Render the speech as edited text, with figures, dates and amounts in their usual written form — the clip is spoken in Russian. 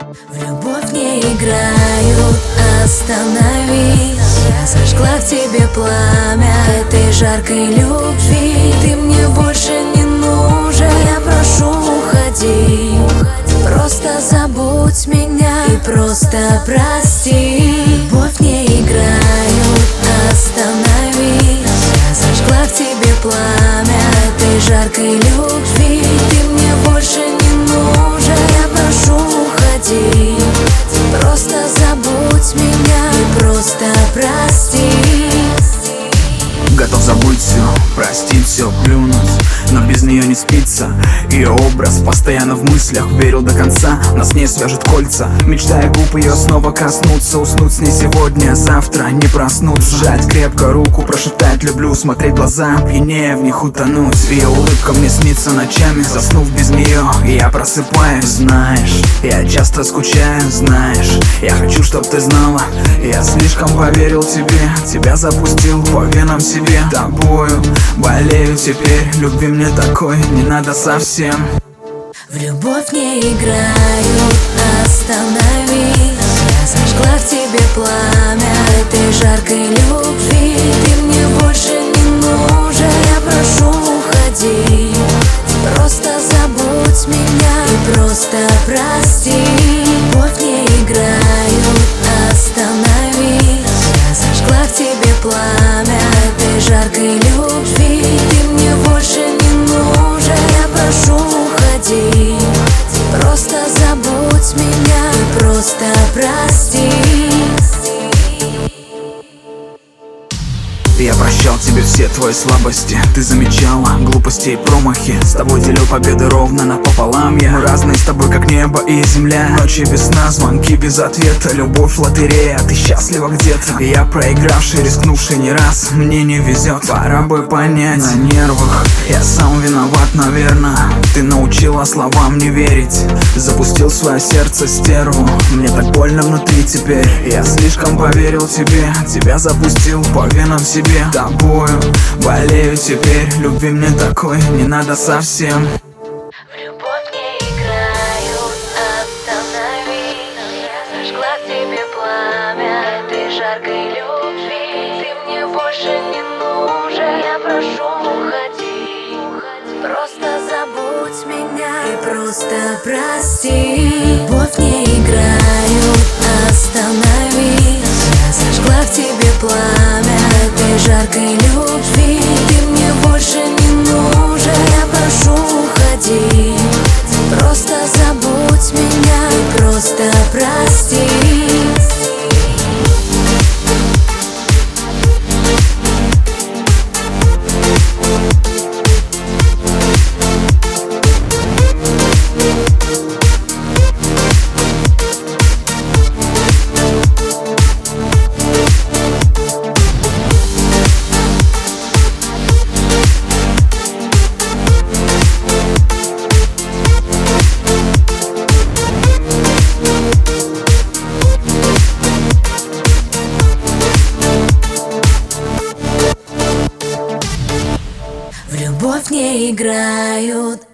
В любовь не играют, остановись. Я зажгла в тебе пламя этой жаркой любви. Ты мне больше не нужен, я прошу, уходи. Просто забудь меня и просто прости. В любовь не играют, остановись. Я зажгла в тебе пламя этой жаркой любви. Ты мне больше не нужен, я прошу, уходи. Просто забудь меня и просто прости. Готов забыть все, простить все, плюнуть, но без нее не спится. Ее образ постоянно в мыслях, верил до конца, нас не свяжут кольца. Мечтая губ ее снова коснуться, уснуть с ней сегодня, завтра не проснуться. Сжать крепко руку, прошептать люблю, смотреть в глаза, пьянее в них утонуть. Ее улыбка мне снится ночами, заснув без нее, я просыпаюсь. Знаешь, я часто скучаю, знаешь, я хочу, чтоб ты знала, я слишком поверил тебе, тебя запустил по венам себе. Тобою болею теперь, любви мне такой не надо совсем. В любовь не играют, остановись. Я зажгла в тебе пламя этой жаркой любви. Ты мне больше не нужен, я прошу, уходи. Просто забудь меня и просто прости. В любовь не играют, остановись. Я зажгла в тебе пламя этой жаркой любви. Ты мне больше не нужен, я прошу, уходи. Просто забудь меня и просто прости. Я прощал тебе все твои слабости, ты замечала глупости и промахи. С тобой делю победы ровно напополам я. Мы разные с тобой, как небо и земля. Ночи без сна, звонки без ответа. Любовь лотерея, ты счастлива где-то. Я проигравший, рискнувший не раз. Мне не везет, пора бы понять. На нервах, я сам виноват, наверное. Ты научила словам не верить, запустил свое сердце стерву. Мне так больно внутри теперь, я слишком поверил тебе, тебя запустил по венам себе. Тобою болею теперь, любви мне такой не надо совсем. В любовь не играют, остановись. Я зажгла в тебе пламя этой жаркой любви. Ты мне больше не нужен, я прошу, уходи. Просто забудь меня и просто прости. В любовь не играют, остановись. Я зажгла в тебе пламя этой жаркой любви. Ты мне больше не нужен, я прошу, уходи. Просто забудь меня и просто прости. В любовь не играют,